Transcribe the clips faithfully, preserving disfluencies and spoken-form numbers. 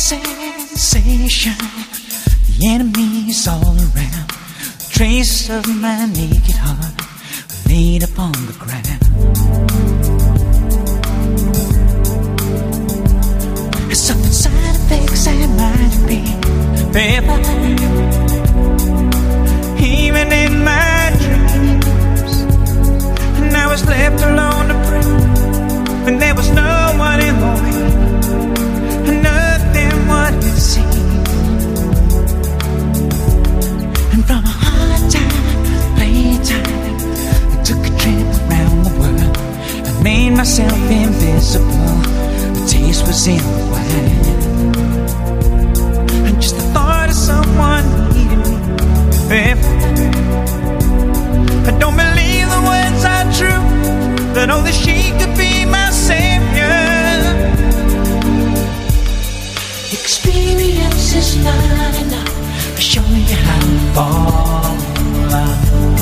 sensation. The enemy's all around. Trace of my naked heart laid upon the ground. Something side effects I might be ever, even in my dreams. And I was left alone to pray when there was no one in the way, nothing what it seemed. And from a hard time, playtime, I took a trip around the world. I made myself invisible. The taste was in the wine, and just the thought of someone needing me ever. I don't believe the words are true, that only she could be my savior. Experience is not enough to show you how to fall in love.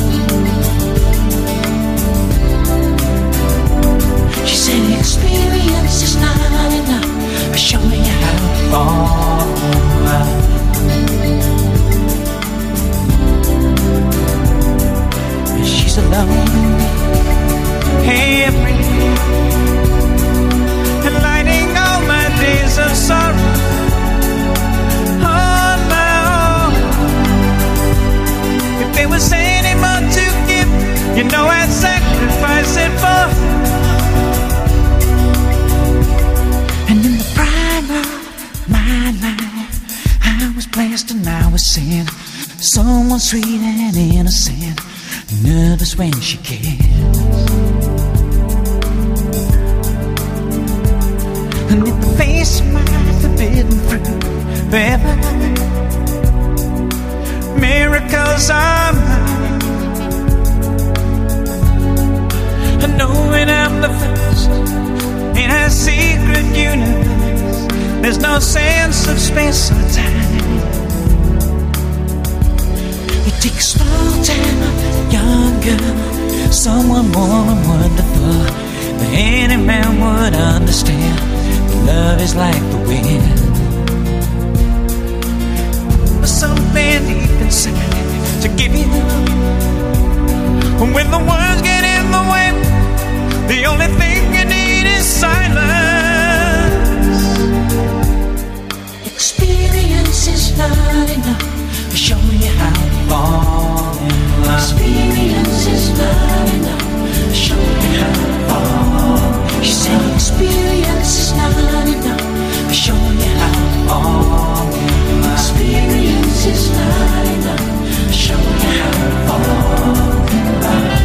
She said experience is not enough to show you how to fall in love. And she's alone every day, enlightening all my days of sorrow on my own. If there was any more to give, you know I'd sacrifice it for her. And in the prime of my life, I was blessed and I was sin. Someone sweet and innocent, nervous when she kissed. And in the face of my forbidden fruit, forever, miracles are mine. And knowing I'm the first in a secret universe, there's no sense of space or time. It takes small time, a young girl, someone warm and wonderful, that any man would understand. Love is like the wind, something deep inside to give you. When the words get in the way, the only thing you need is silence. Experience is not enough to show you how to fall in love. Experience is not enough to show you how to fall. She said experience is not enough to show you how to fall in love. Experience is not enough to show you how to fall in love.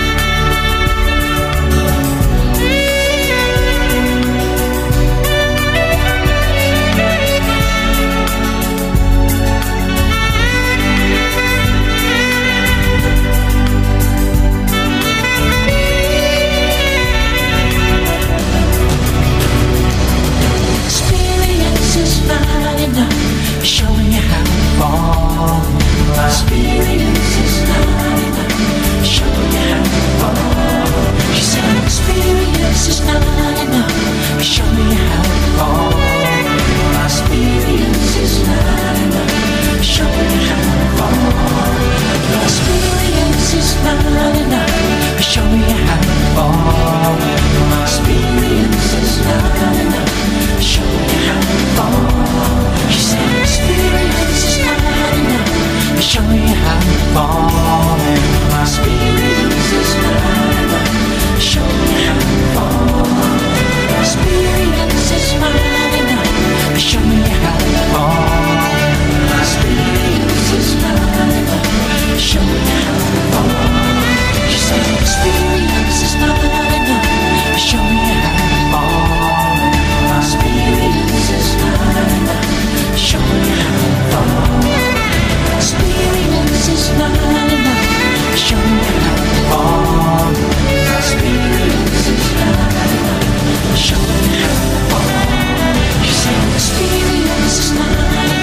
Showing you how to fall in love. Experience is not enough. Showing you how to fall. She said experience is not enough. Showing you how to fall in love. Experience is not enough. Showing you how to fall. Experience is not enough. Showing you how to fall in love. Experience is not enough. Showing you how to fall. She said experience is not enough. Showing you how to fall in love. Experience is not enough. Showing you how to fall. Experience is not enough. Showing you how to fall. Experience is not enough. Showing you how to fall. She said experience is not enough. Showing you how to fall. Experience is not enough. Showing you how to fall. Experience is not enough. Showing you how to fall. Experience is not enough. Showing you how to fall. She said experience is not enough.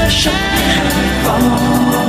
show you how it falls.